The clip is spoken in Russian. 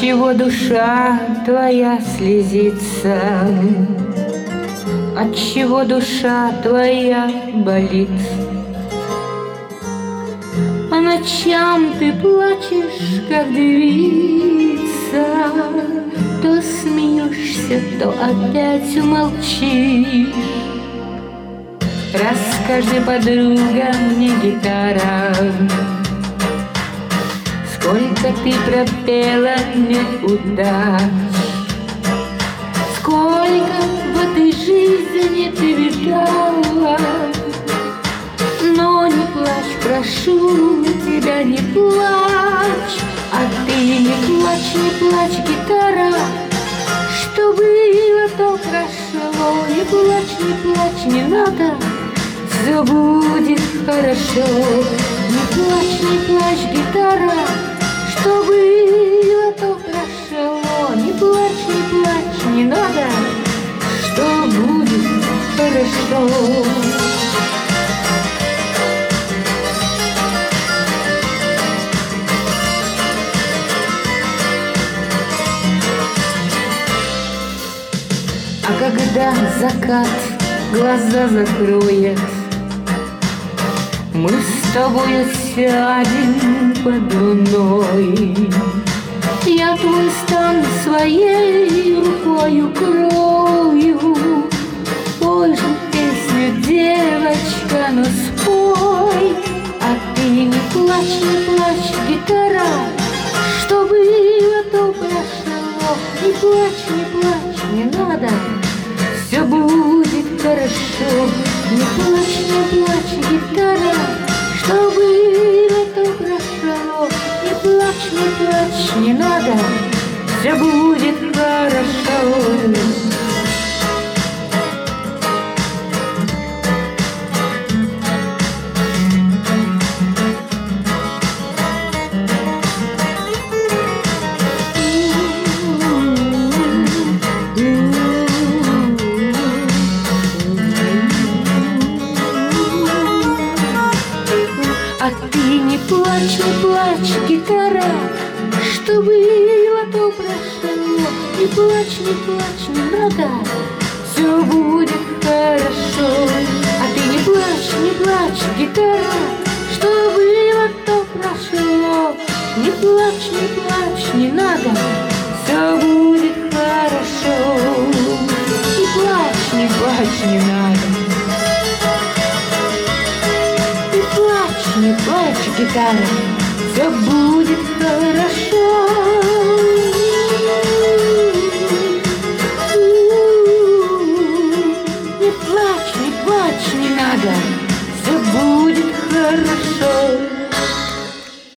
Отчего душа твоя слезится? Отчего душа твоя болит? По ночам ты плачешь, как девица, то смеешься, то опять умолчишь. Расскажи, подруга, мне, гитара, сколько ты пропела мне удач, сколько в этой жизни ты видала. Но не плачь, прошу тебя, не плачь. А ты не плачь, гитара, что было, то прошло. Не плачь, не надо, все будет хорошо. Не плачь, гитара, что было, то прошло. Не плачь, не надо, что будет хорошо. А когда закат глаза закроет, мы с тобой сядем под луной. Я твой стан своей рукой укрою. Пой же песню, девочка, ну спой. А ты не плачь, гитара, что было, то прошло. Не плачь, не надо, все будет хорошо. Не плачь, гитара, что было, то прошло. Не плачь, не надо, все будет хорошо. А ты не плачь, гитара, что было, то прошло. Не плачь, не надо, все будет хорошо. А ты не плачь, гитара, что было, то прошло. Не плачь, не надо, все будет хорошо. Не плачь, не надо. Не плачь, гитара, все будет хорошо.